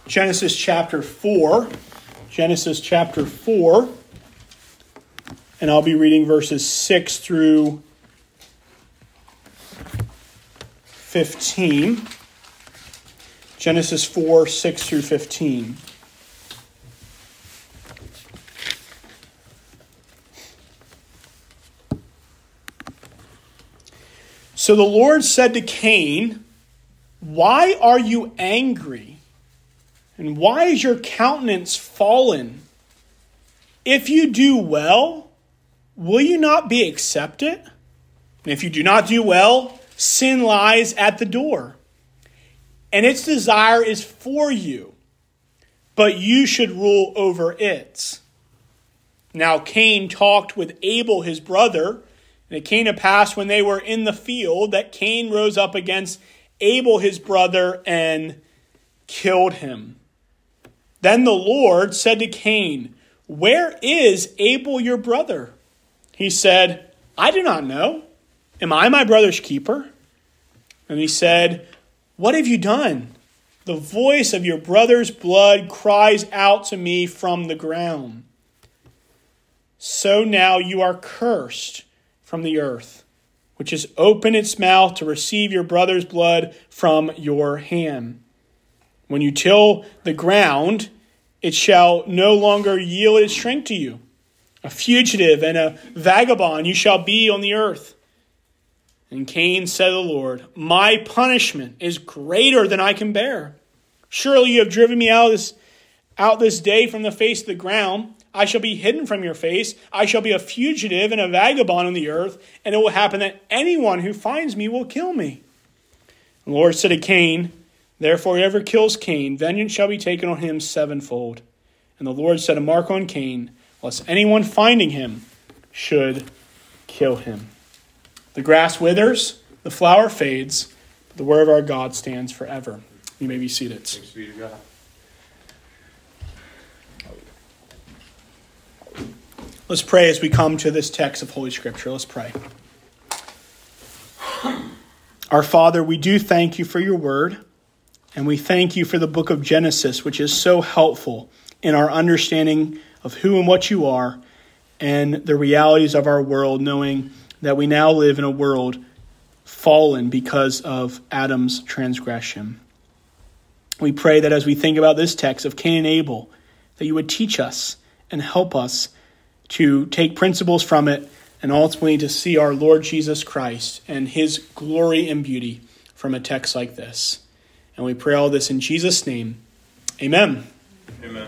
Genesis chapter 4. Genesis chapter 4. And I'll be reading verses 6 through 15. Genesis 4, 6 through 15. So the Lord said to Cain, "Why are you angry? And why is your countenance fallen? If you do well, will you not be accepted? And if you do not do well, sin lies at the door, and its desire is for you, but you should rule over it." Now Cain talked with Abel his brother, and it came to pass when they were in the field that Cain rose up against Abel his brother and killed him. Then the Lord said to Cain, "Where is Abel your brother?" He said, "I do not know. Am I my brother's keeper?" And he said, "What have you done? The voice of your brother's blood cries out to me from the ground. So now you are cursed from the earth, which has opened its mouth to receive your brother's blood from your hand. When you till the ground, it shall no longer yield its strength to you. A fugitive and a vagabond you shall be on the earth." And Cain said to the Lord, "My punishment is greater than I can bear. Surely you have driven me out this day from the face of the ground. I shall be hidden from your face. I shall be a fugitive and a vagabond on the earth, and it will happen that anyone who finds me will kill me." And the Lord said to Cain, "Therefore whoever kills Cain, vengeance shall be taken on him sevenfold." And the Lord set a mark on Cain, lest anyone finding him should kill him. The grass withers, the flower fades, but the word of our God stands forever. You may be seated. Thanks be to God. Let's pray as we come to this text of Holy Scripture. Let's pray. Our Father, we do thank you for your word, and we thank you for the book of Genesis, which is so helpful in our understanding of who and what you are and the realities of our world, knowing that we now live in a world fallen because of Adam's transgression. We pray that as we think about this text of Cain and Abel, that you would teach us and help us to take principles from it and ultimately to see our Lord Jesus Christ and his glory and beauty from a text like this. And we pray all this in Jesus' name. Amen. Amen.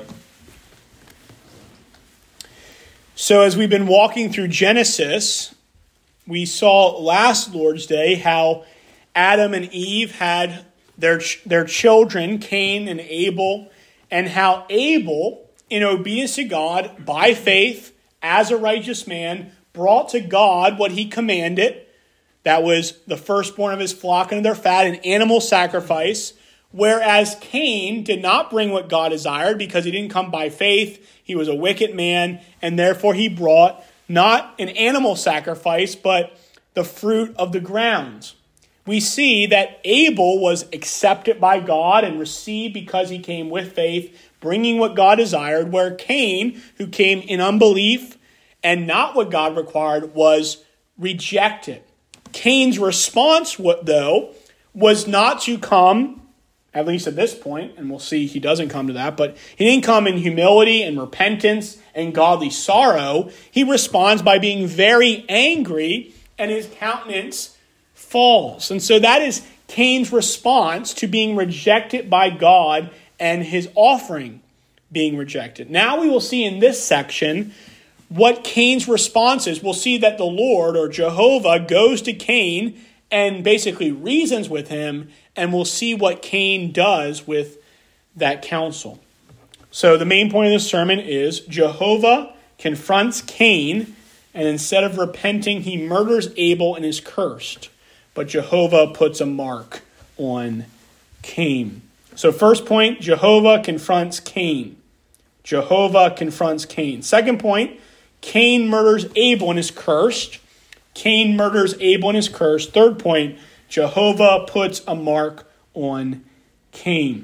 So as we've been walking through Genesis, we saw last Lord's Day how Adam and Eve had their children, Cain and Abel, and how Abel, in obedience to God, by faith, as a righteous man, brought to God what he commanded. That was the firstborn of his flock and of their fat, an animal sacrifice. Whereas Cain did not bring what God desired because he didn't come by faith. He was a wicked man, and therefore he brought not an animal sacrifice, but the fruit of the ground. We see that Abel was accepted by God and received because he came with faith, bringing what God desired, where Cain, who came in unbelief and not what God required, was rejected. Cain's response, though, was not to come, at least at this point, and we'll see he doesn't come to that, but he didn't come in humility and repentance and godly sorrow. He responds by being very angry, and his countenance falls. And so that is Cain's response to being rejected by God and his offering being rejected. Now we will see in this section what Cain's response is. We'll see that the Lord, or Jehovah, goes to Cain and basically reasons with him, and we'll see what Cain does with that counsel. So the main point of this sermon is Jehovah confronts Cain, and instead of repenting, he murders Abel and is cursed. But Jehovah puts a mark on Cain. So first point, Jehovah confronts Cain. Jehovah confronts Cain. Second point, Cain murders Abel and is cursed. Cain murders Abel and is cursed. Third point, Jehovah puts a mark on Cain.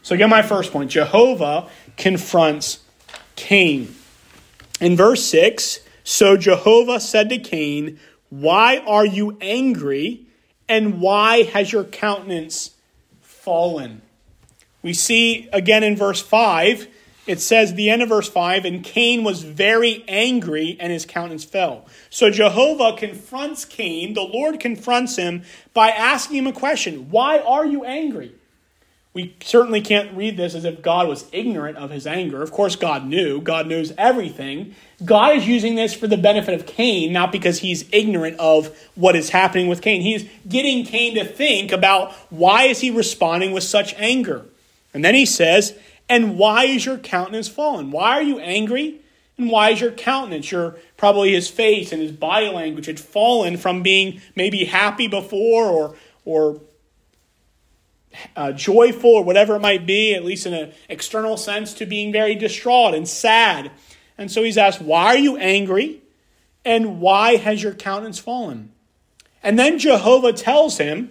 So again, my first point, Jehovah confronts Cain. In verse 6, so Jehovah said to Cain, why are you angry, and why has your countenance fallen? We see again in verse 5, it says, the end of verse 5, and Cain was very angry and his countenance fell. So Jehovah confronts Cain, the Lord confronts him by asking him a question. Why are you angry? We certainly can't read this as if God was ignorant of his anger. Of course, God knew. God knows everything. God is using this for the benefit of Cain, not because he's ignorant of what is happening with Cain. He's getting Cain to think about why is he responding with such anger. And then he says, and why is your countenance fallen? Why are you angry? And why is your countenance, probably his face and his body language had fallen from being maybe happy before or joyful or whatever it might be, at least in an external sense, to being very distraught and sad. And so he's asked, why are you angry? And why has your countenance fallen? And then Jehovah tells him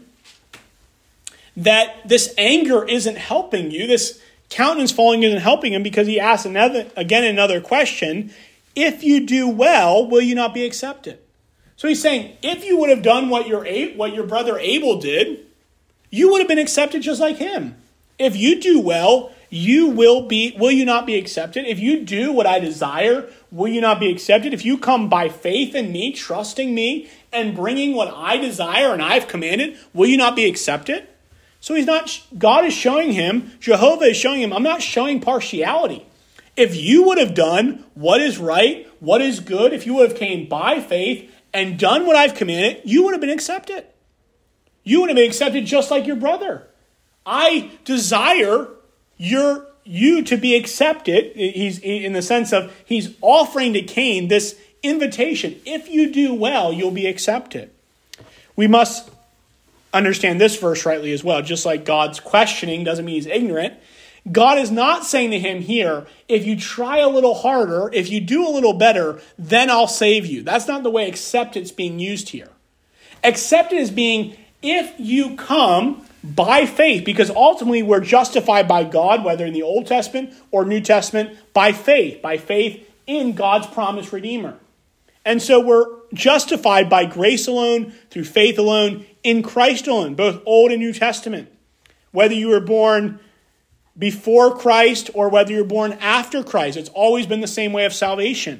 that this anger isn't helping you. This countenance falling isn't helping him because he asks another question. If you do well, will you not be accepted? So he's saying, if you would have done what your brother Abel did, you would have been accepted just like him. If you do well, will you not be accepted? If you do what I desire, will you not be accepted? If you come by faith in me, trusting me, and bringing what I desire and I've commanded, will you not be accepted? So God is showing him, Jehovah is showing him, I'm not showing partiality. If you would have done what is right, what is good, if you would have came by faith and done what I've commanded, you would have been accepted. You would have been accepted just like your brother. I desire you to be accepted. He's in the sense of he's offering to Cain this invitation. If you do well, you'll be accepted. We must understand this verse rightly as well. Just like God's questioning doesn't mean he's ignorant. God is not saying to him here, if you try a little harder, if you do a little better, then I'll save you. That's not the way acceptance being used here. Acceptance is being, if you come by faith, because ultimately we're justified by God, whether in the Old Testament or New Testament, by faith in God's promised Redeemer. And so we're justified by grace alone, through faith alone, in Christ alone, both Old and New Testament. Whether you were born before Christ or whether you're born after Christ, it's always been the same way of salvation.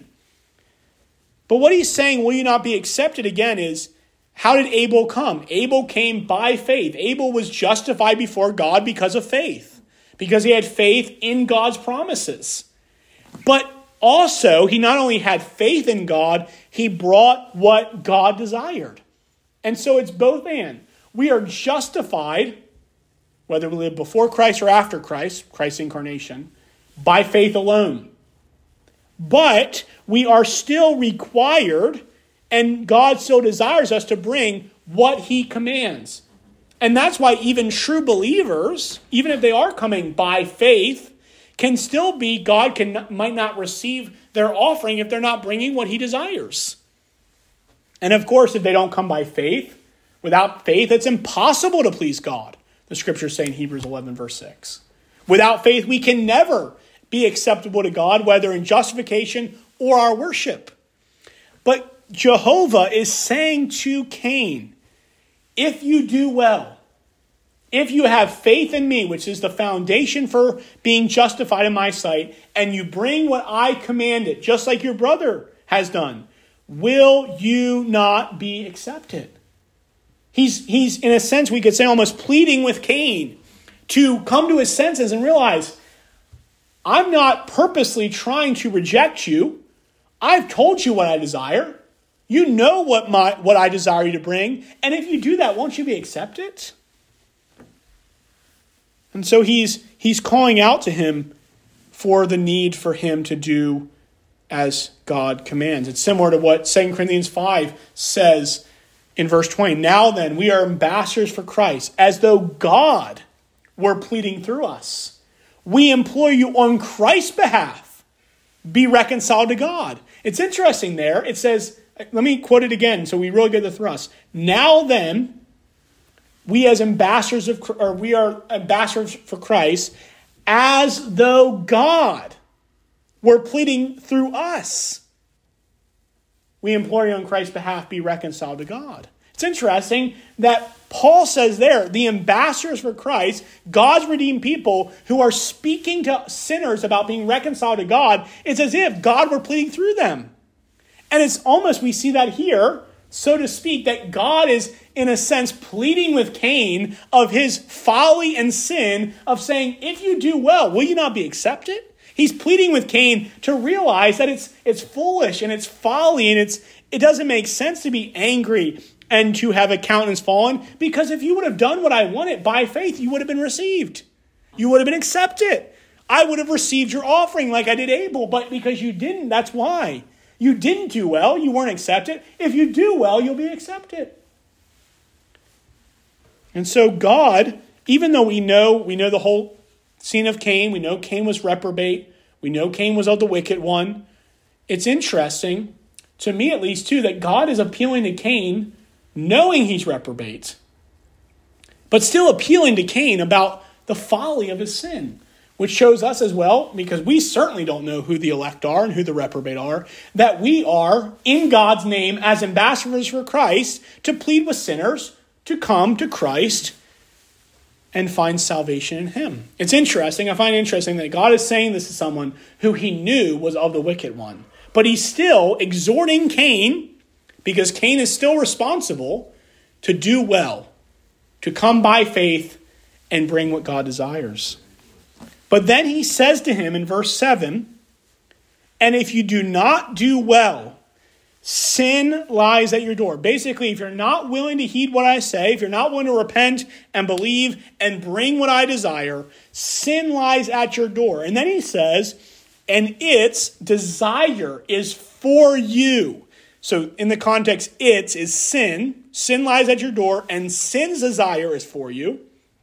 But what he's saying, will you not be accepted, again, is, how did Abel come? Abel came by faith. Abel was justified before God because of faith, because he had faith in God's promises. But also, he not only had faith in God, he brought what God desired. And so it's both and. We are justified, whether we live before Christ or after Christ, Christ's incarnation, by faith alone. But we are still required, and God still desires us to bring what he commands. And that's why even true believers, even if they are coming by faith, can still be, might not receive their offering if they're not bringing what he desires. And of course, if they don't come by faith, without faith, it's impossible to please God. The scriptures say in Hebrews 11, verse 6. Without faith, we can never be acceptable to God, whether in justification or our worship. But Jehovah is saying to Cain, if you do well, if you have faith in me, which is the foundation for being justified in my sight, and you bring what I commanded, just like your brother has done, will you not be accepted? He's in a sense, we could say, almost pleading with Cain to come to his senses and realize, I'm not purposely trying to reject you. I've told you what I desire. You know what I desire you to bring. And if you do that, won't you be accepted? And so he's calling out to him for the need for him to do as God commands. It's similar to what 2 Corinthians 5 says in verse 20. Now then, we are ambassadors for Christ, as though God were pleading through us. We implore you on Christ's behalf, be reconciled to God. It's interesting there. It says, let me quote it again so we really get the thrust. Now then, we are ambassadors for Christ, as though God were pleading through us. We implore you on Christ's behalf, be reconciled to God. It's interesting that Paul says there, the ambassadors for Christ, God's redeemed people who are speaking to sinners about being reconciled to God, it's as if God were pleading through them. And it's almost, we see that here, so to speak, that God is, in a sense, pleading with Cain of his folly and sin of saying, if you do well, will you not be accepted? He's pleading with Cain to realize that it's foolish and it's folly and it doesn't make sense to be angry and to have a countenance fallen, because if you would have done what I wanted by faith, you would have been received. You would have been accepted. I would have received your offering like I did Abel, but because you didn't, that's why. You didn't do well, you weren't accepted. If you do well, you'll be accepted. And so God, even though we know the whole scene of Cain, we know Cain was reprobate, we know Cain was of the wicked one, it's interesting, to me at least too, that God is appealing to Cain knowing he's reprobate, but still appealing to Cain about the folly of his sin, which shows us as well, because we certainly don't know who the elect are and who the reprobate are, that we are, in God's name, as ambassadors for Christ, to plead with sinners to come to Christ and find salvation in him. It's interesting. I find it interesting that God is saying this to someone who he knew was of the wicked one, but he's still exhorting Cain, because Cain is still responsible, to do well, to come by faith and bring what God desires. But then he says to him in verse 7, and if you do not do well, sin lies at your door. Basically, if you're not willing to heed what I say, if you're not willing to repent and believe and bring what I desire, sin lies at your door. And then he says, and its desire is for you. So in the context, its is sin. Sin lies at your door, and sin's desire is for you.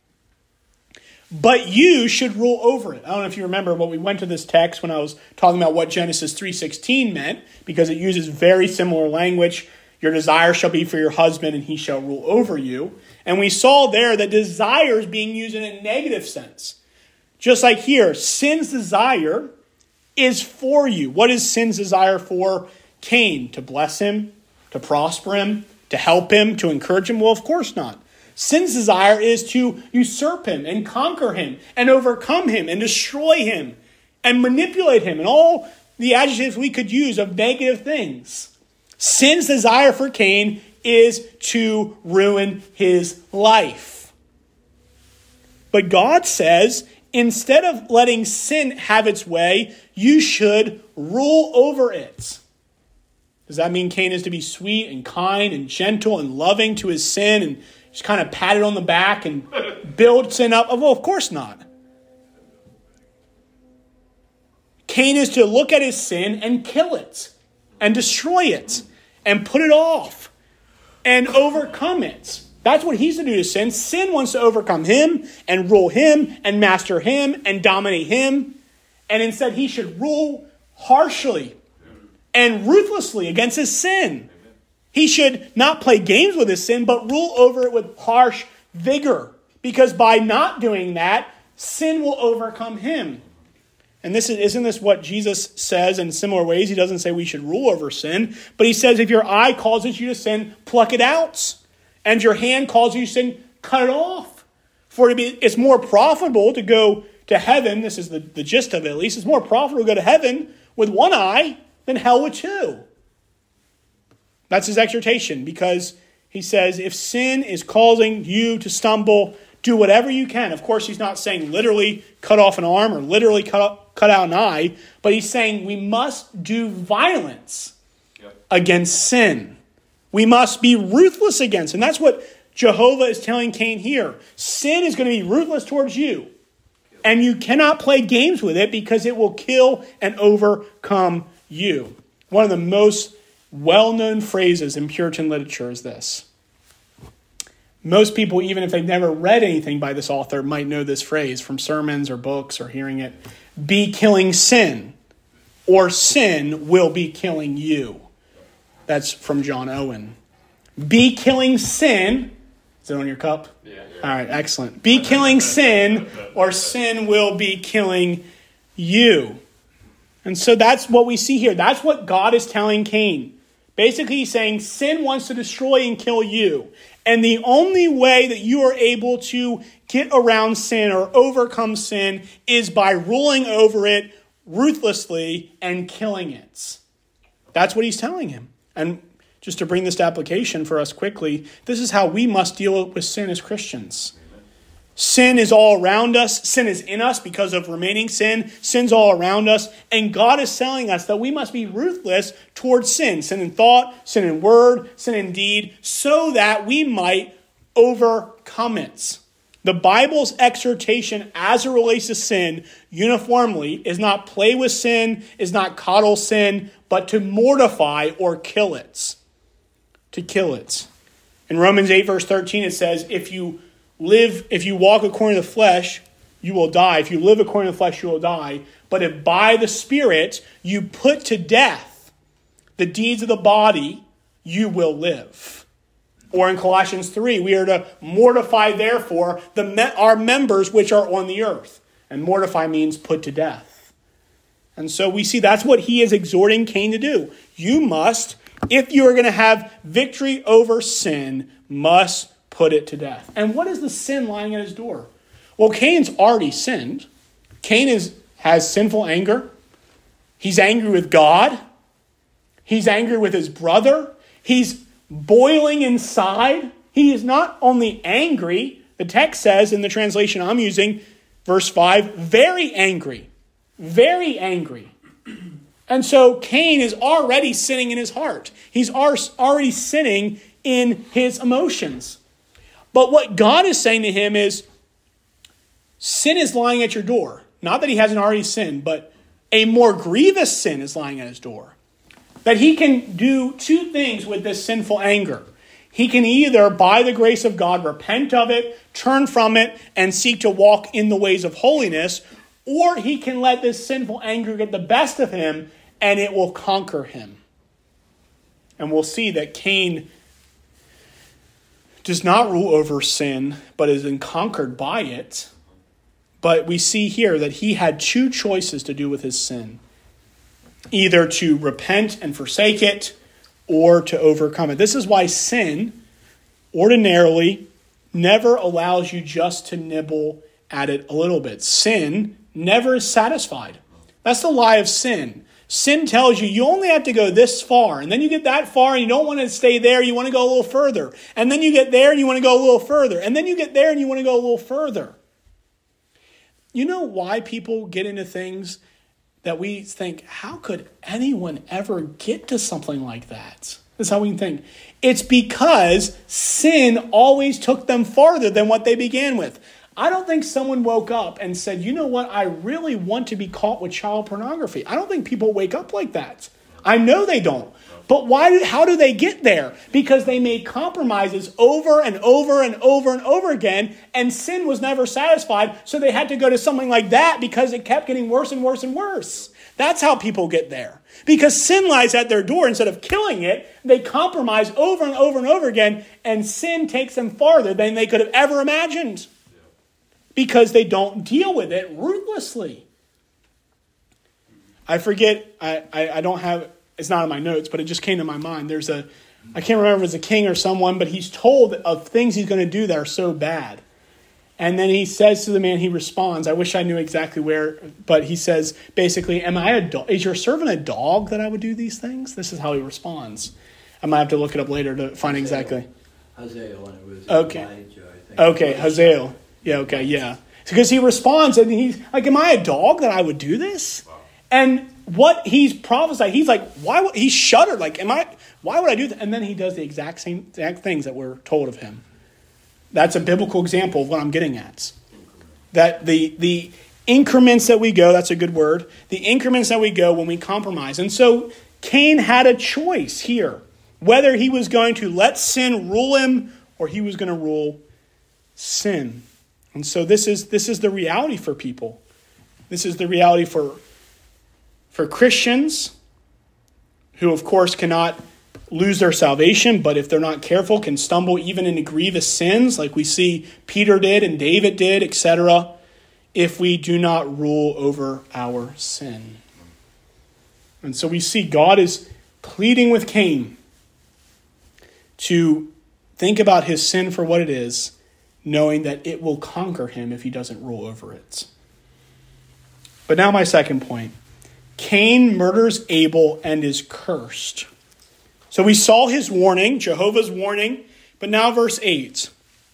But you should rule over it. I don't know if you remember, but we went to this text when I was talking about what Genesis 3:16 meant, because it uses very similar language. Your desire shall be for your husband, and he shall rule over you. And we saw there that desire is being used in a negative sense. Just like here, sin's desire is for you. What is sin's desire for Cain? To bless him, to prosper him, to help him, to encourage him? Well, of course not. Sin's desire is to usurp him and conquer him and overcome him and destroy him and manipulate him and all the adjectives we could use of negative things. Sin's desire for Cain is to ruin his life. But God says, instead of letting sin have its way, you should rule over it. Does that mean Cain is to be sweet and kind and gentle and loving to his sin and just kind of pat it on the back and build sin up? Well, of course not. Cain is to look at his sin and kill it and destroy it and put it off and overcome it. That's what he's to do to sin. Sin wants to overcome him and rule him and master him and dominate him. And instead he should rule harshly and ruthlessly against his sin. He should not play games with his sin, but rule over it with harsh vigor. Because by not doing that, sin will overcome him. And isn't this what Jesus says in similar ways? He doesn't say we should rule over sin, but he says if your eye causes you to sin, pluck it out. And your hand causes you to sin, cut it off. For it's more profitable to go to heaven, this is the gist of it at least, it's more profitable to go to heaven with one eye than hell with two. That's his exhortation, because he says if sin is causing you to stumble, do whatever you can. Of course, he's not saying literally cut off an arm or literally cut out an eye, but he's saying we must do violence against sin. We must be ruthless against. And that's what Jehovah is telling Cain here. Sin is going to be ruthless towards you. And you cannot play games with it because it will kill and overcome you. One of the most well-known phrases in Puritan literature is this. Most people, even if they've never read anything by this author, might know this phrase from sermons or books or hearing it. Be killing sin, or sin will be killing you. That's from John Owen. Be killing sin. Is it on your cup? Yeah. All right, excellent. Be killing sin, or sin will be killing you. And so that's what we see here. That's what God is telling Cain. Basically, he's saying sin wants to destroy and kill you. And the only way that you are able to get around sin or overcome sin is by ruling over it ruthlessly and killing it. That's what he's telling him. And just to bring this to application for us quickly, this is how we must deal with sin as Christians. Sin is all around us. Sin is in us because of remaining sin. Sin's all around us. And God is telling us that we must be ruthless towards sin. Sin in thought, sin in word, sin in deed, so that we might overcome it. The Bible's exhortation as it relates to sin uniformly is not play with sin, is not coddle sin, but to mortify or kill it. To kill it. In Romans 8 verse 13 it says, if you walk according to the flesh, you will die. If you live according to the flesh, you will die. But if by the Spirit you put to death the deeds of the body, you will live. Or in Colossians 3, we are to mortify, therefore, our members which are on the earth. And mortify means put to death. And so we see that's what he is exhorting Cain to do. You must, if you are going to have victory over sin, must put it to death. And what is the sin lying at his door? Well, Cain's already sinned. Cain has sinful anger. He's angry with God. He's angry with his brother. He's boiling inside. He is not only angry, the text says in the translation I'm using, verse 5, very angry. Very angry. And so Cain is already sinning in his heart. He's already sinning in his emotions. But what God is saying to him is, sin is lying at your door. Not that he hasn't already sinned, but a more grievous sin is lying at his door. That he can do two things with this sinful anger. He can either, by the grace of God, repent of it, turn from it, and seek to walk in the ways of holiness, or he can let this sinful anger get the best of him, and it will conquer him. And we'll see that Cain does not rule over sin, but is conquered by it. But we see here that he had two choices to do with his sin. Either to repent and forsake it, or to overcome it. This is why sin ordinarily never allows you just to nibble at it a little bit. Sin never is satisfied. That's the lie of sin. Sin tells you you only have to go this far, and then you get that far and you don't want to stay there, you want to go a little further. And then you get there and you want to go a little further. And then you get there and you want to go a little further. You know why people get into things that we think, how could anyone ever get to something like that? That's how we think. It's because sin always took them farther than what they began with. I don't think someone woke up and said, you know what, I really want to be caught with child pornography. I don't think people wake up like that. I know they don't. But how do they get there? Because they made compromises over and over and over and over again, and sin was never satisfied, so they had to go to something like that because it kept getting worse and worse and worse. That's how people get there. Because sin lies at their door. Instead of killing it, they compromise over and over and over again, and sin takes them farther than they could have ever imagined. Because they don't deal with it ruthlessly. I forget, I don't have, it's not in my notes, but it just came to my mind. I can't remember if it's a king or someone, but he's told of things he's going to do that are so bad. And then he says to the man, he responds, I wish I knew exactly where, but he says, basically, is your servant a dog that I would do these things? This is how he responds. I might have to look it up later to find exactly. Hazael, and it was okay. Elijah, I think. Okay, Hazael. Yeah, okay, yeah. Because he responds, and he's like, am I a dog that I would do this? Wow. And what he's prophesied, he's like, he shuddered, like, why would I do that? And then he does the exact things that were told of him. That's a biblical example of what I'm getting at. That the increments that we go, that's a good word, the increments that we go when we compromise. And so Cain had a choice here, whether he was going to let sin rule him or he was going to rule sin. And so this is the reality for people. This is the reality for Christians who, of course, cannot lose their salvation, but if they're not careful, can stumble even into grievous sins like we see Peter did and David did, etc., if we do not rule over our sin. And so we see God is pleading with Cain to think about his sin for what it is, knowing that it will conquer him if he doesn't rule over it. But now my second point. Cain murders Abel and is cursed. So we saw his warning, Jehovah's warning, but now verse 8.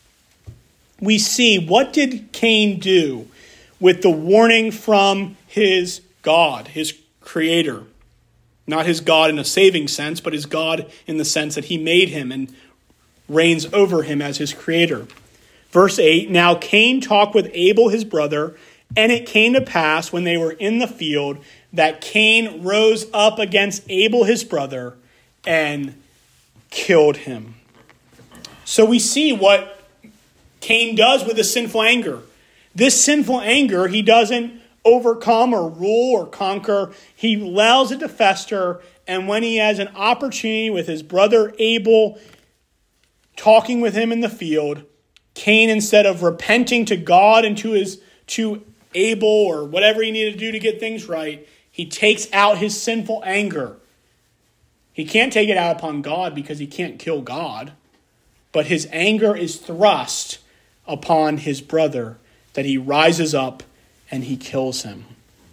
We see, what did Cain do with the warning from his God, his creator? Not his God in a saving sense, but his God in the sense that he made him and reigns over him as his creator. Verse 8, now Cain talked with Abel his brother, and it came to pass when they were in the field that Cain rose up against Abel his brother and killed him. So we see what Cain does with his sinful anger. This sinful anger, he doesn't overcome or rule or conquer. He allows it to fester, and when he has an opportunity with his brother Abel talking with him in the field, Cain, instead of repenting to God and to Abel or whatever he needed to do to get things right, he takes out his sinful anger. He can't take it out upon God because he can't kill God, but his anger is thrust upon his brother, that he rises up and he kills him.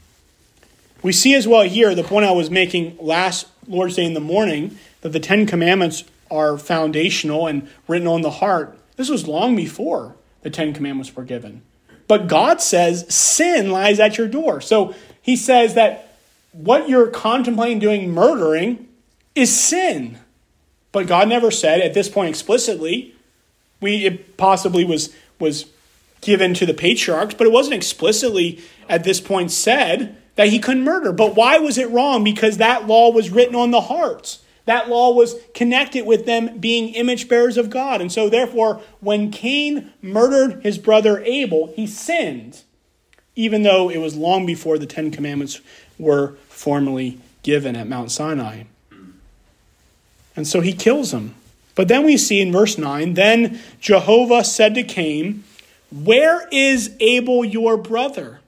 We see as well here, the point I was making last Lord's Day in the morning, that the Ten Commandments are foundational and written on the heart. This was long before the Ten Commandments were given. But God says sin lies at your door. So he says that what you're contemplating doing, murdering, is sin. But God never said at this point explicitly. It possibly was given to the patriarchs, but it wasn't explicitly at this point said that he couldn't murder. But why was it wrong? Because that law was written on the hearts. That law was connected with them being image bearers of God. And so therefore, when Cain murdered his brother Abel, he sinned, even though it was long before the Ten Commandments were formally given at Mount Sinai. And so he kills him. But then we see in verse 9, then Jehovah said to Cain, where is Abel your brother?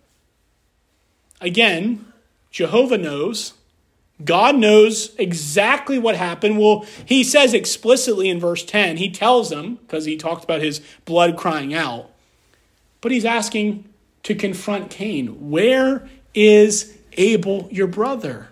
Again, Jehovah knows. God knows exactly what happened. Well, he says explicitly in verse 10, he tells them, because he talked about his blood crying out, but he's asking to confront Cain. Where is Abel your brother?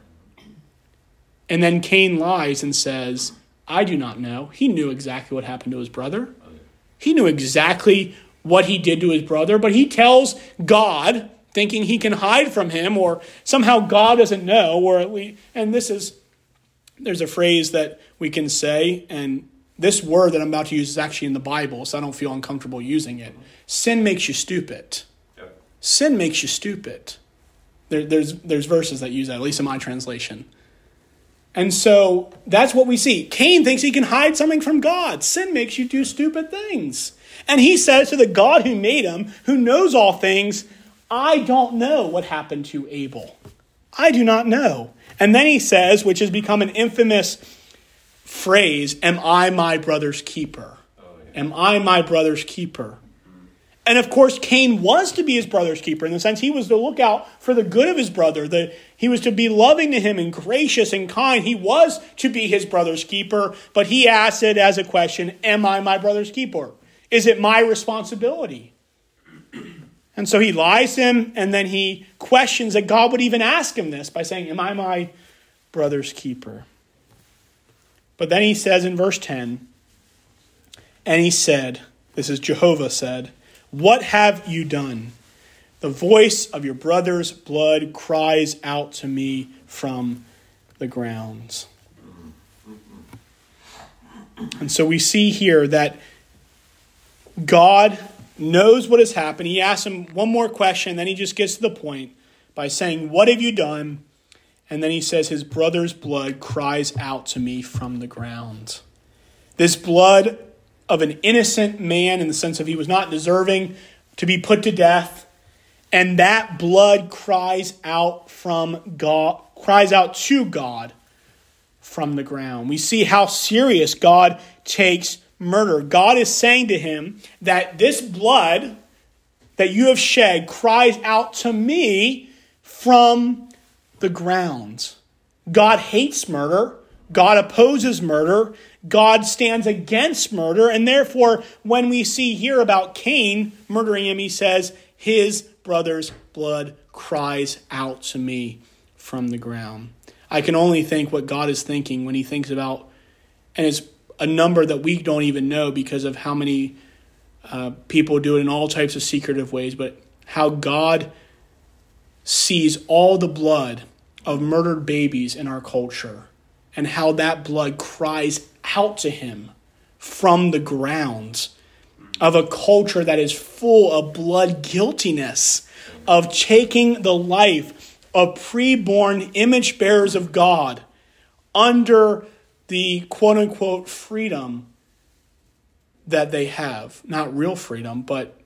And then Cain lies and says, I do not know. He knew exactly what happened to his brother. He knew exactly what he did to his brother, but he tells God, thinking he can hide from him, or somehow God doesn't know, or at least, and there's a phrase that we can say, and this word that I'm about to use is actually in the Bible, so I don't feel uncomfortable using it. Sin makes you stupid. Yep. Sin makes you stupid. There's verses that use that, at least in my translation. And so that's what we see. Cain thinks he can hide something from God. Sin makes you do stupid things. And he says to the God who made him, who knows all things, I don't know what happened to Abel. I do not know. And then he says, which has become an infamous phrase, am I my brother's keeper? Am I my brother's keeper? And of course, Cain was to be his brother's keeper in the sense he was to look out for the good of his brother. He was to be loving to him and gracious and kind. He was to be his brother's keeper, but he asked it as a question, am I my brother's keeper? Is it my responsibility? And so he lies to him, and then he questions that God would even ask him this by saying, am I my brother's keeper? But then he says in verse 10, and he said, this is Jehovah said, what have you done? The voice of your brother's blood cries out to me from the grounds. And so we see here that God knows what has happened. He asks him one more question, then he just gets to the point by saying, what have you done? And then he says, his brother's blood cries out to me from the ground. This blood of an innocent man, in the sense of he was not deserving to be put to death. And that blood cries out from God, cries out to God from the ground. We see how serious God takes murder. God is saying to him that this blood that you have shed cries out to me from the ground. God hates murder. God opposes murder. God stands against murder. And therefore, when we see here about Cain murdering him, he says, his brother's blood cries out to me from the ground. I can only think what God is thinking when he thinks about, and it's a number that we don't even know because of how many people do it in all types of secretive ways, but how God sees all the blood of murdered babies in our culture and how that blood cries out to him from the ground of a culture that is full of blood guiltiness, of taking the life of preborn image bearers of God under the quote-unquote freedom that they have. Not real freedom, but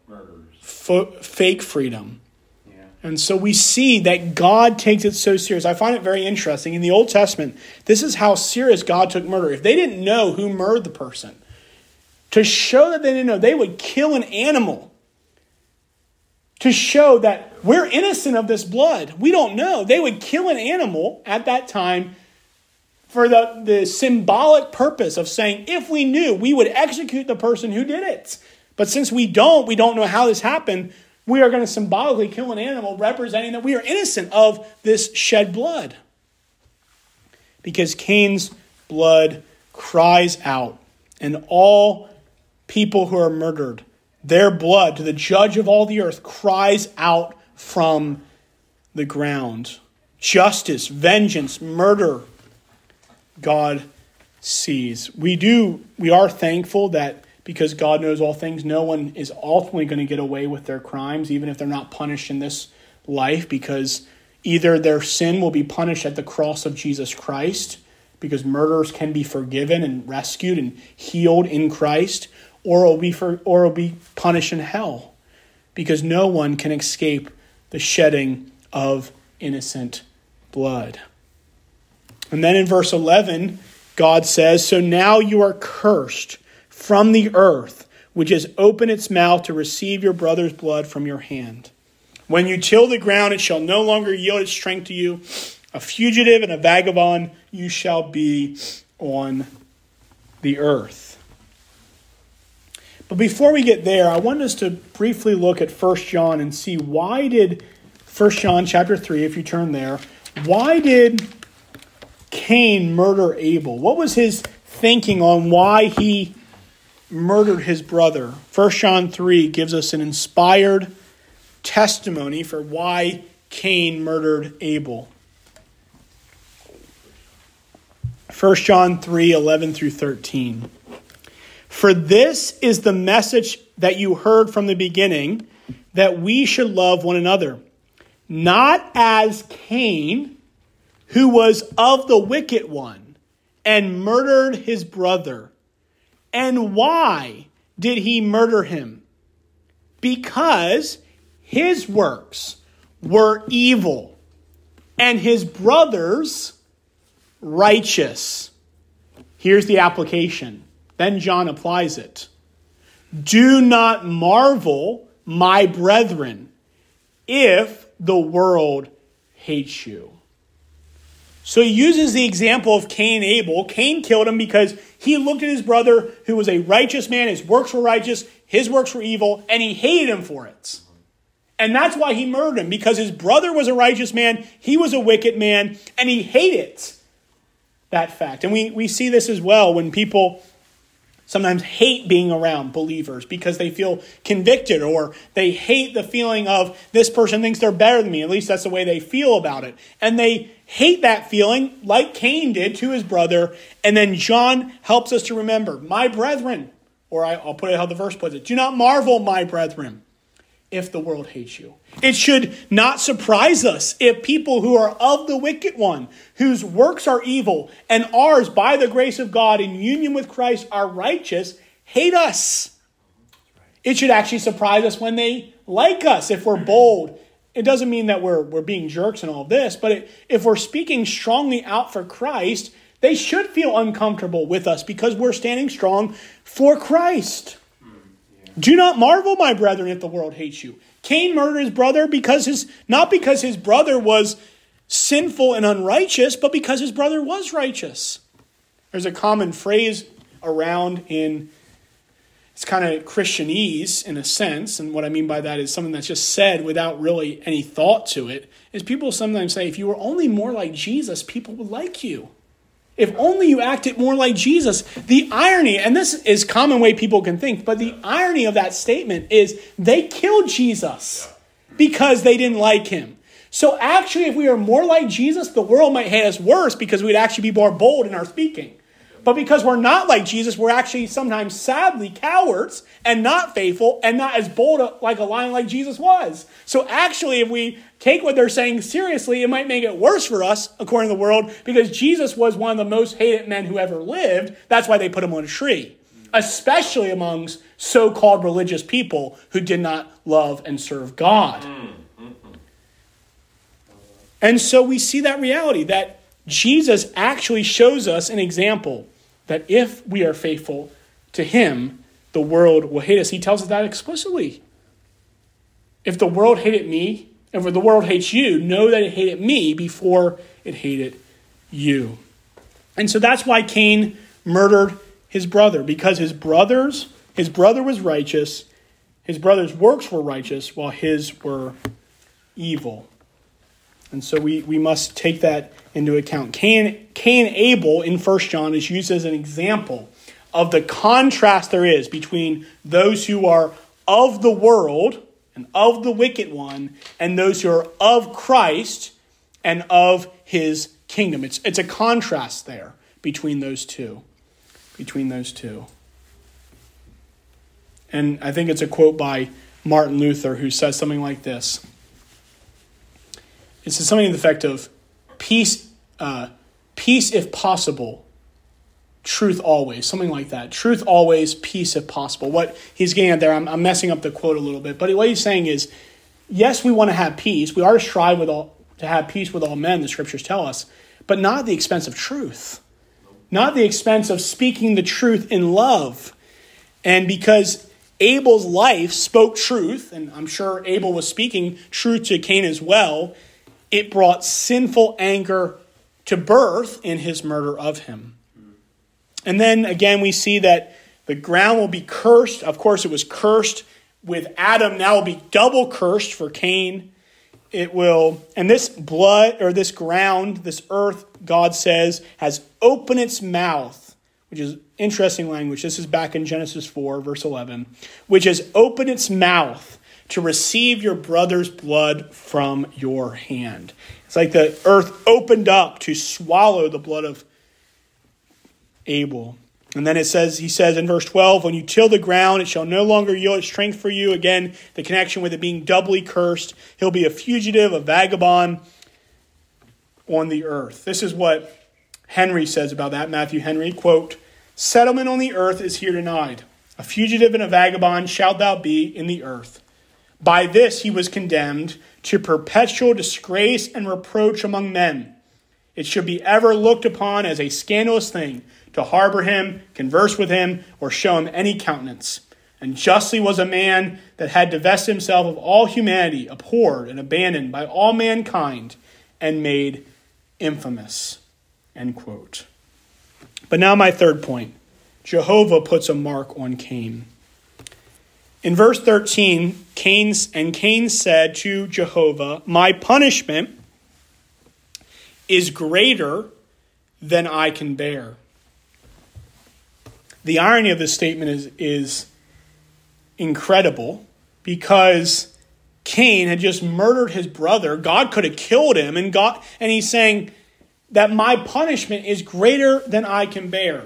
fake freedom. Yeah. And so we see that God takes it so serious. I find it very interesting. In the Old Testament, this is how serious God took murder. If they didn't know who murdered the person, to show that they didn't know, they would kill an animal to show that we're innocent of this blood. We don't know. They would kill an animal at that time for the symbolic purpose of saying, if we knew, we would execute the person who did it. But since we don't know how this happened, we are going to symbolically kill an animal representing that we are innocent of this shed blood. Because Cain's blood cries out, and all people who are murdered, their blood to the judge of all the earth cries out from the ground. Justice, vengeance, murder, God sees. We are thankful that because God knows all things, no one is ultimately going to get away with their crimes, even if they're not punished in this life, because either their sin will be punished at the cross of Jesus Christ, because murderers can be forgiven and rescued and healed in Christ, or it will be punished in hell, because no one can escape the shedding of innocent blood. And then in verse 11, God says, so now you are cursed from the earth, which has opened its mouth to receive your brother's blood from your hand. When you till the ground, it shall no longer yield its strength to you. A fugitive and a vagabond you shall be on the earth. But before we get there, I want us to briefly look at 1 John and see why did 1 John chapter 3, if you turn there, why did Cain murder Abel? What was his thinking on why he murdered his brother? 1 John 3 gives us an inspired testimony for why Cain murdered Abel. 1 John 3, 11 through 13. For this is the message that you heard from the beginning, that we should love one another. Not as Cain, who was of the wicked one, and murdered his brother. And why did he murder him? Because his works were evil, and his brother's righteous. Here's the application. Then John applies it. Do not marvel, my brethren, if the world hates you. So he uses the example of Cain and Abel. Cain killed him because he looked at his brother who was a righteous man. His works were righteous. His works were evil. And he hated him for it. And that's why he murdered him. Because his brother was a righteous man. He was a wicked man. And he hated that fact. And we see this as well when people sometimes hate being around believers because they feel convicted, or they hate the feeling of this person thinks they're better than me. At least that's the way they feel about it. And they hate that feeling like Cain did to his brother. And then John helps us to remember, my brethren, or I'll put it how the verse puts it, do not marvel, my brethren, if the world hates you. It should not surprise us if people who are of the wicked one, whose works are evil, and ours, by the grace of God, in union with Christ, are righteous, hate us. It should actually surprise us when they like us, if we're bold. It doesn't mean that we're being jerks and all this, but if we're speaking strongly out for Christ, They should feel uncomfortable with us because we're standing strong for Christ. Do not marvel, my brethren, if the world hates you. Cain murdered his brother not because his brother was sinful and unrighteous, but because his brother was righteous. There's a common phrase around it's kind of Christianese in a sense, and what I mean by that is something that's just said without really any thought to it, is people sometimes say, if you were only more like Jesus, people would like you. If only you acted more like Jesus. The irony, and this is common way people can think, but the irony of that statement is they killed Jesus because they didn't like him. So actually, if we are more like Jesus, the world might hate us worse because we'd actually be more bold in our speaking. But because we're not like Jesus, we're actually sometimes sadly cowards and not faithful and not as bold like a lion like Jesus was. So actually, if we take what they're saying seriously, it might make it worse for us, according to the world, because Jesus was one of the most hated men who ever lived. That's why they put him on a tree, especially amongst so-called religious people who did not love and serve God. And so we see that reality, that Jesus actually shows us an example that if we are faithful to him, the world will hate us. He tells us that explicitly. If the world hated me, if the world hates you, know that it hated me before it hated you. And so that's why Cain murdered his brother, because his brother was righteous, his brother's works were righteous, while his were evil. And so we must take that into account. Cain Abel in 1 John is used as an example of the contrast there is between those who are of the world and of the wicked one and those who are of Christ and of his kingdom. It's a contrast there between those two. And I think it's a quote by Martin Luther who says something like this. It's something to the effect of peace if possible, truth always, something like that. Truth always, peace if possible. What he's getting at there, I'm messing up the quote a little bit, but what he's saying is, yes, we want to have peace. We are to strive to have peace with all men, the scriptures tell us, but not at the expense of truth. Not at the expense of speaking the truth in love. And because Abel's life spoke truth, and I'm sure Abel was speaking truth to Cain as well, it brought sinful anger to birth in his murder of him. And then again, we see that the ground will be cursed. Of course, it was cursed with Adam. Now it will be double cursed for Cain. It will, and this blood, or this ground, this earth, God says, has opened its mouth, which is interesting language. This is back in Genesis 4, verse 11, which has opened its mouth to receive your brother's blood from your hand. It's like the earth opened up to swallow the blood of Abel. And then he says in verse 12, when you till the ground, it shall no longer yield its strength for you. Again, the connection with it being doubly cursed. He'll be a fugitive, a vagabond on the earth. This is what Henry says about that. Matthew Henry, quote, settlement on the earth is here denied. A fugitive and a vagabond shalt thou be in the earth. By this he was condemned to perpetual disgrace and reproach among men. It should be ever looked upon as a scandalous thing to harbor him, converse with him, or show him any countenance. And justly was a man that had divested himself of all humanity, abhorred and abandoned by all mankind, and made infamous. End quote. But now my third point. Jehovah puts a mark on Cain. In verse 13, Cain said to Jehovah, my punishment is greater than I can bear. The irony of this statement is incredible, because Cain had just murdered his brother. God could have killed him, and he's saying that my punishment is greater than I can bear.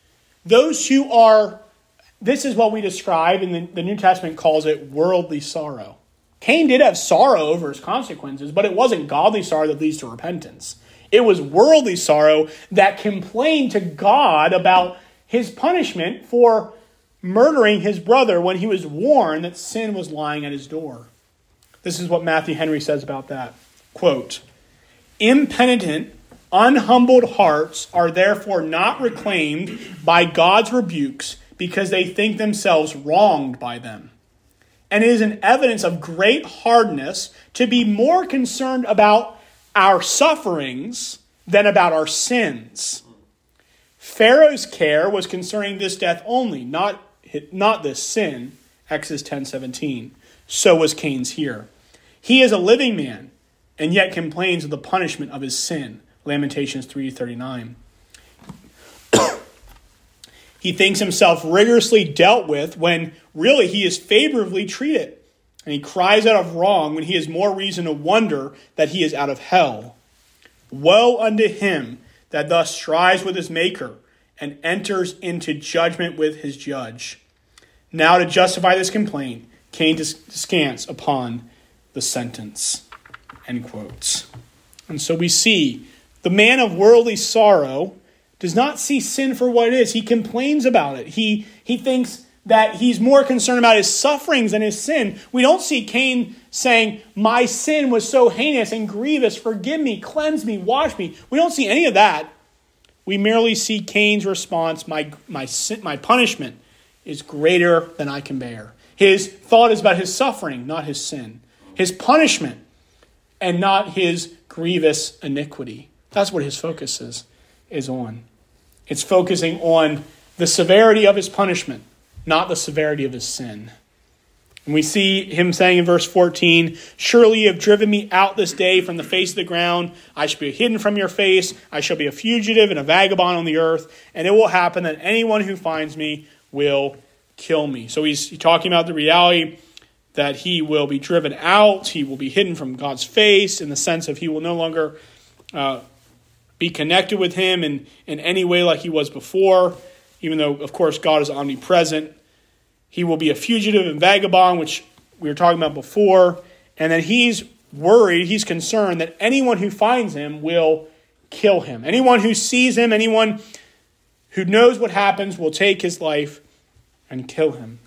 This is what we describe, and the New Testament calls it worldly sorrow. Cain did have sorrow over his consequences, but it wasn't godly sorrow that leads to repentance. It was worldly sorrow that complained to God about his punishment for murdering his brother when he was warned that sin was lying at his door. This is what Matthew Henry says about that. Quote, impenitent Unhumbled hearts are therefore not reclaimed by God's rebukes because they think themselves wronged by them. And it is an evidence of great hardness to be more concerned about our sufferings than about our sins. Pharaoh's care was concerning this death only, not this sin, Exodus 10:17. So was Cain's here. He is a living man, and yet complains of the punishment of his sin, Lamentations 3:39. He thinks himself rigorously dealt with when really he is favorably treated. And he cries out of wrong when he has more reason to wonder that he is out of hell. Woe unto him that thus strives with his maker and enters into judgment with his judge. Now to justify this complaint, Cain descants upon the sentence. End quotes. And so we see the man of worldly sorrow does not see sin for what it is. He complains about it. He thinks that he's more concerned about his sufferings than his sin. We don't see Cain saying, my sin was so heinous and grievous, forgive me, cleanse me, wash me. We don't see any of that. We merely see Cain's response, my punishment is greater than I can bear. His thought is about his suffering, not his sin. His punishment and not his grievous iniquity. That's what his focus is on. It's focusing on the severity of his punishment, not the severity of his sin. And we see him saying in verse 14, surely you have driven me out this day from the face of the ground. I shall be hidden from your face. I shall be a fugitive and a vagabond on the earth. And it will happen that anyone who finds me will kill me. So he's talking about the reality that he will be driven out. He will be hidden from God's face in the sense of he will no longer be connected with him in any way like he was before, even though, of course, God is omnipresent. He will be a fugitive and vagabond, which we were talking about before. And then he's worried, he's concerned that anyone who finds him will kill him. Anyone who sees him, anyone who knows what happens will take his life and kill him.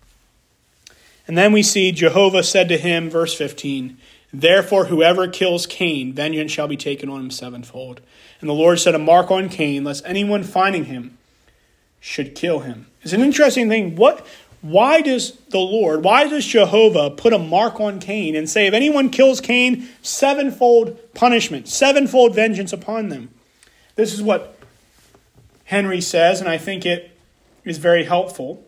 And then we see Jehovah said to him, verse 15, therefore whoever kills Cain, vengeance shall be taken on him sevenfold. And the Lord set a mark on Cain, lest anyone finding him should kill him. It's an interesting thing. Why does Jehovah put a mark on Cain and say, if anyone kills Cain, sevenfold punishment, sevenfold vengeance upon them? This is what Henry says, and I think it is very helpful.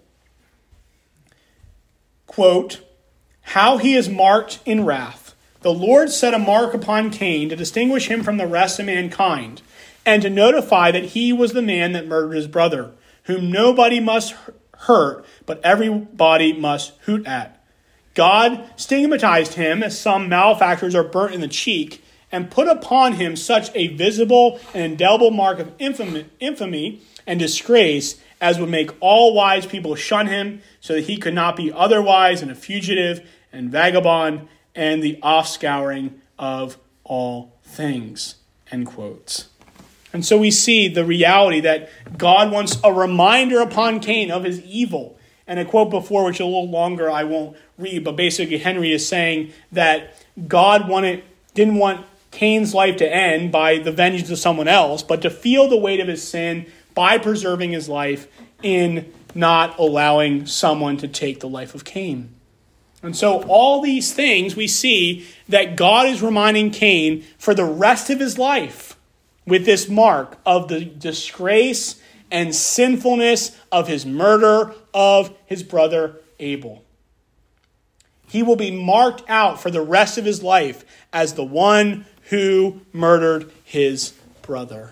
Quote, how he is marked in wrath. The Lord set a mark upon Cain to distinguish him from the rest of mankind, and to notify that he was the man that murdered his brother, whom nobody must hurt, but everybody must hoot at. God stigmatized him as some malefactors are burnt in the cheek, and put upon him such a visible and indelible mark of infamy and disgrace as would make all wise people shun him, so that he could not be otherwise than a fugitive and vagabond and the offscouring of all things. End quotes. And so we see the reality that God wants a reminder upon Cain of his evil. And a quote before, which is a little longer, I won't read, but basically Henry is saying that God didn't want Cain's life to end by the vengeance of someone else, but to feel the weight of his sin by preserving his life in not allowing someone to take the life of Cain. And so all these things we see that God is reminding Cain for the rest of his life with this mark of the disgrace and sinfulness of his murder of his brother Abel. He will be marked out for the rest of his life as the one who murdered his brother,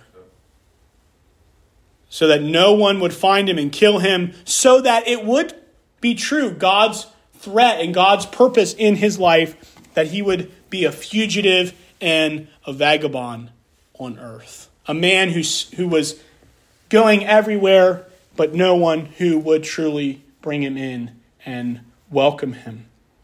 so that no one would find him and kill him, so that it would be true, God's threat and God's purpose in his life, that he would be a fugitive and a vagabond on earth. A man who was going everywhere, but no one who would truly bring him in and welcome him.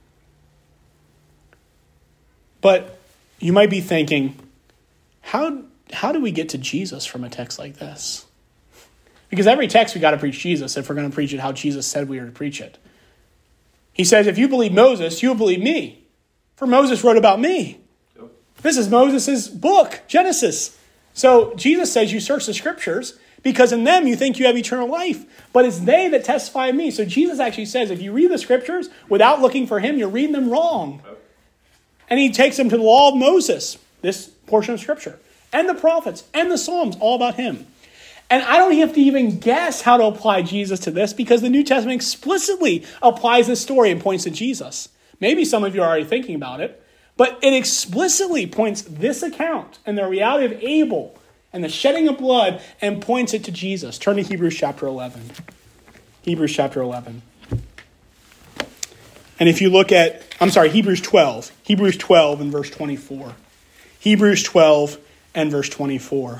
But you might be thinking, how do we get to Jesus from a text like this? Because every text we got to preach Jesus if we're going to preach it how Jesus said we are to preach it. He says, if you believe Moses, you will believe me. For Moses wrote about me. Yep. This is Moses' book, Genesis. So Jesus says you search the scriptures because in them you think you have eternal life, but it's they that testify of me. So Jesus actually says if you read the scriptures without looking for him, you're reading them wrong. And he takes them to the law of Moses, this portion of scripture, and the prophets, and the Psalms, all about him. And I don't have to even guess how to apply Jesus to this because the New Testament explicitly applies this story and points to Jesus. Maybe some of you are already thinking about it, but it explicitly points this account and the reality of Abel and the shedding of blood and points it to Jesus. Turn to Hebrews chapter 11. Hebrews chapter 11. And if you look at, Hebrews 12. Hebrews 12 and verse 24. Hebrews 12 and verse 24.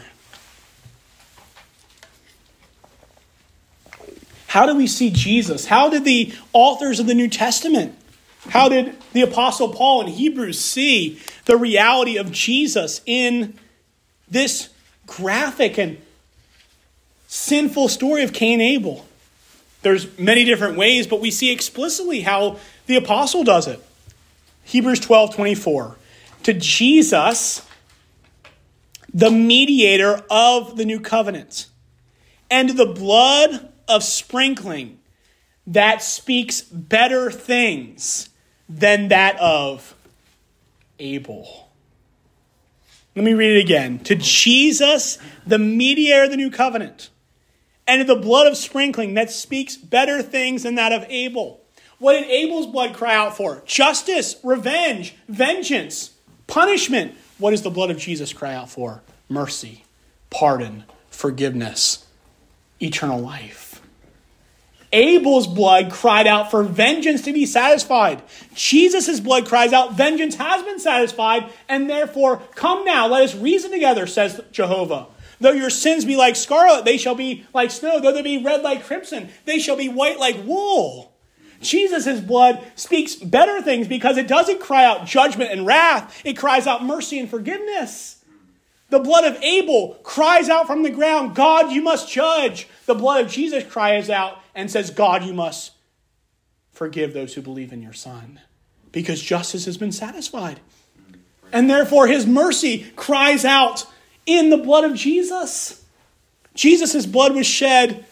How do we see Jesus? How did the authors of the New Testament, how did the Apostle Paul in Hebrews see the reality of Jesus in this graphic and sinful story of Cain and Abel? There's many different ways, but we see explicitly how the apostle does it. Hebrews 12:24. To Jesus, the mediator of the new covenant, and the blood of sprinkling that speaks better things than that of Abel. Let me read it again. To Jesus, the mediator of the new covenant, and the blood of sprinkling that speaks better things than that of Abel. What did Abel's blood cry out for? Justice, revenge, vengeance, punishment. What does the blood of Jesus cry out for? Mercy, pardon, forgiveness, eternal life. Abel's blood cried out for vengeance to be satisfied. Jesus' blood cries out, vengeance has been satisfied, and therefore, come now, let us reason together, says Jehovah. Though your sins be like scarlet, they shall be like snow. Though they be red like crimson, they shall be white like wool. Jesus' blood speaks better things because it doesn't cry out judgment and wrath. It cries out mercy and forgiveness. The blood of Abel cries out from the ground, God, you must judge. The blood of Jesus cries out and says, God, you must forgive those who believe in your Son. Because justice has been satisfied. And therefore his mercy cries out in the blood of Jesus. Jesus' blood was shed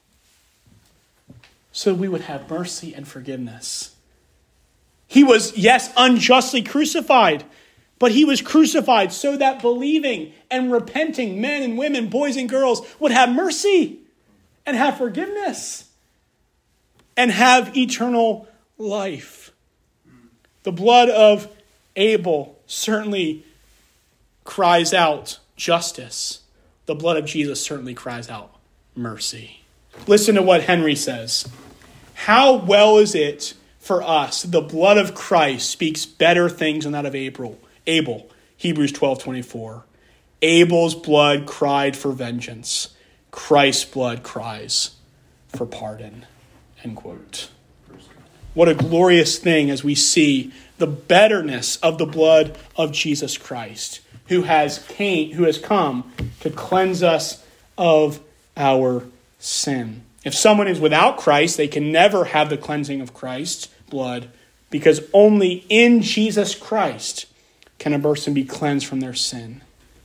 so we would have mercy and forgiveness. He was, yes, unjustly crucified, but he was crucified so that believing and repenting men and women, boys and girls, would have mercy and have forgiveness and have eternal life. The blood of Abel certainly cries out justice. The blood of Jesus certainly cries out mercy. Listen to what Henry says. How well is it for us? The blood of Christ speaks better things than that of Abel. Hebrews 12:24. Abel's blood cried for vengeance. Christ's blood cries for pardon. End quote. What a glorious thing as we see the betterness of the blood of Jesus Christ, who has come to cleanse us of our sin. If someone is without Christ, they can never have the cleansing of Christ's blood, because only in Jesus Christ can a person be cleansed from their sin.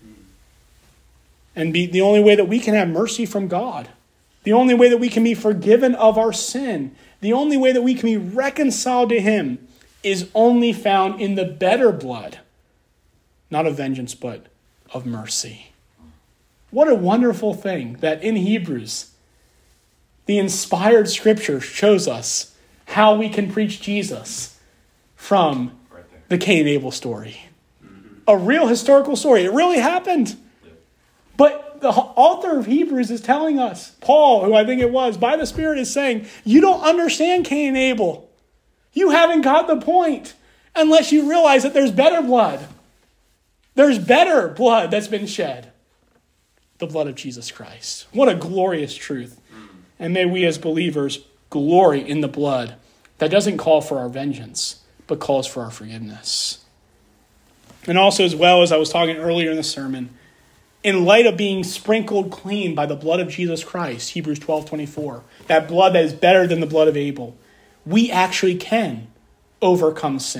And be the only way that we can have mercy from God, the only way that we can be forgiven of our sin, the only way that we can be reconciled to him is only found in the better blood, not of vengeance, but of mercy. What a wonderful thing that in Hebrews, the inspired scripture shows us how we can preach Jesus from the Cain and Abel story. A real historical story. It really happened. But the author of Hebrews is telling us, Paul, who I think it was, by the Spirit is saying, you don't understand Cain and Abel. You haven't got the point unless you realize that there's better blood. There's better blood that's been shed. The blood of Jesus Christ. What a glorious truth. And may we as believers glory in the blood that doesn't call for our vengeance, but calls for our forgiveness. And also, as well as I was talking earlier in the sermon, in light of being sprinkled clean by the blood of Jesus Christ, Hebrews 12:24, that blood that is better than the blood of Abel, we actually can overcome sin.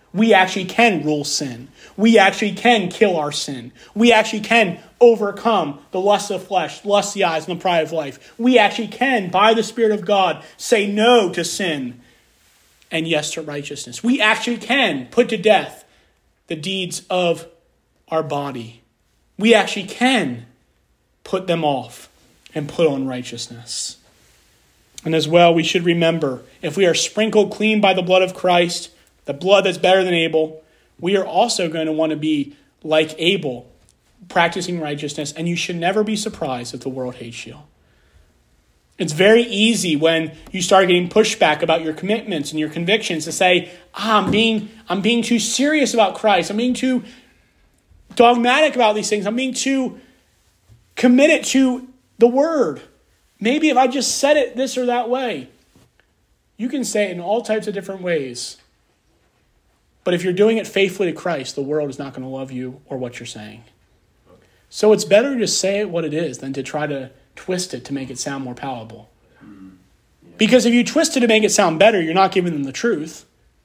We actually can rule sin. We actually can kill our sin. We actually can overcome the lust of flesh, lust of the eyes, and the pride of life. We actually can, by the Spirit of God, say no to sin and yes to righteousness. We actually can put to death the deeds of our body. We actually can put them off and put on righteousness. And as well, we should remember, if we are sprinkled clean by the blood of Christ, the blood that's better than Abel, we are also going to want to be like Abel, practicing righteousness, and you should never be surprised if the world hates you. It's very easy when you start getting pushback about your commitments and your convictions to say, I'm being too serious about Christ. I'm being too dogmatic about these things. I'm being too committed to the word. Maybe if I just said it this or that way. You can say it in all types of different ways. But if you're doing it faithfully to Christ, the world is not going to love you or what you're saying. So it's better to just say it what it is than to try to twist it to make it sound more palatable. Because if you twist it to make it sound better, you're not giving them the truth.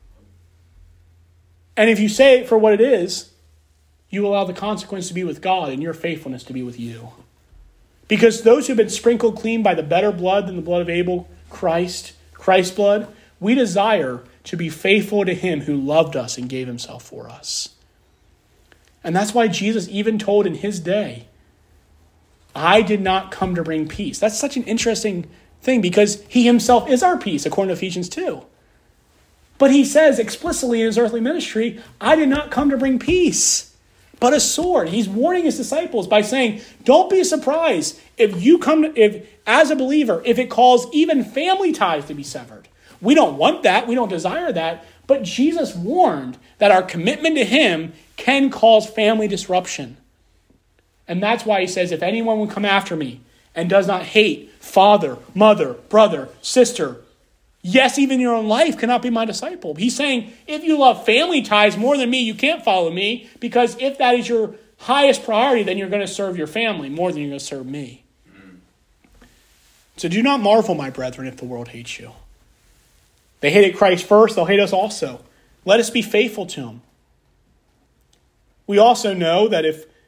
And if you say it for what it is, you allow the consequence to be with God and your faithfulness to be with you. Because those who've been sprinkled clean by the better blood than the blood of Abel, Christ's blood, we desire to be faithful to him who loved us and gave himself for us. And that's why Jesus even told in his day, I did not come to bring peace. That's such an interesting thing because he himself is our peace, according to Ephesians 2. But he says explicitly in his earthly ministry, I did not come to bring peace, but a sword. He's warning his disciples by saying, don't be surprised if as a believer, if it calls even family ties to be severed. We don't want that. We don't desire that. But Jesus warned that our commitment to him can cause family disruption. And that's why he says, if anyone will come after me and does not hate father, mother, brother, sister, yes, even your own life cannot be my disciple. He's saying, if you love family ties more than me, you can't follow me, because if that is your highest priority, then you're going to serve your family more than you're going to serve me. So do not marvel, my brethren, if the world hates you. They hated Christ first, they'll hate us also. Let us be faithful to him. We also know that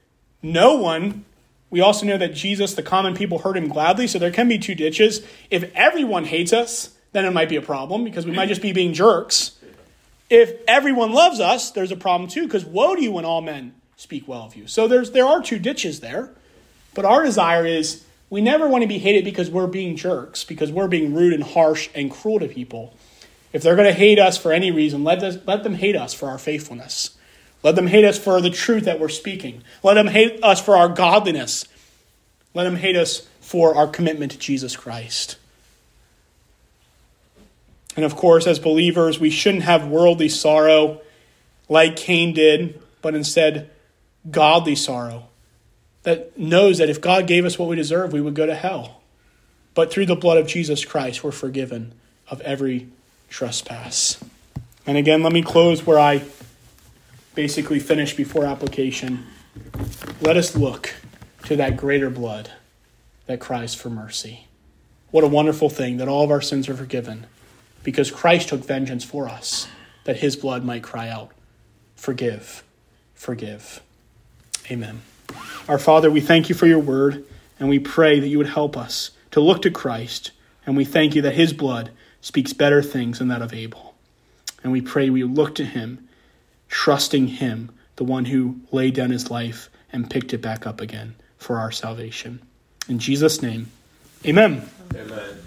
Jesus, the common people, heard him gladly, so there can be two ditches. If everyone hates us, then it might be a problem, because we might just be being jerks. If everyone loves us, there's a problem too, because woe to you when all men speak well of you. So there are two ditches there. But our desire is, we never want to be hated because we're being jerks, because we're being rude and harsh and cruel to people. If they're going to hate us for any reason, let them hate us for our faithfulness. Let them hate us for the truth that we're speaking. Let them hate us for our godliness. Let them hate us for our commitment to Jesus Christ. And of course, as believers, we shouldn't have worldly sorrow like Cain did, but instead godly sorrow that knows that if God gave us what we deserve, we would go to hell. But through the blood of Jesus Christ, we're forgiven of every trespass. And again, let me close where I basically finished before application. Let us look to that greater blood that cries for mercy. What a wonderful thing that all of our sins are forgiven because Christ took vengeance for us, that his blood might cry out, forgive, forgive. Amen. Our Father, we thank you for your word, and we pray that you would help us to look to Christ, and we thank you that his blood speaks better things than that of Abel. And we pray we look to him, trusting him, the one who laid down his life and picked it back up again for our salvation. In Jesus' name, amen. Amen.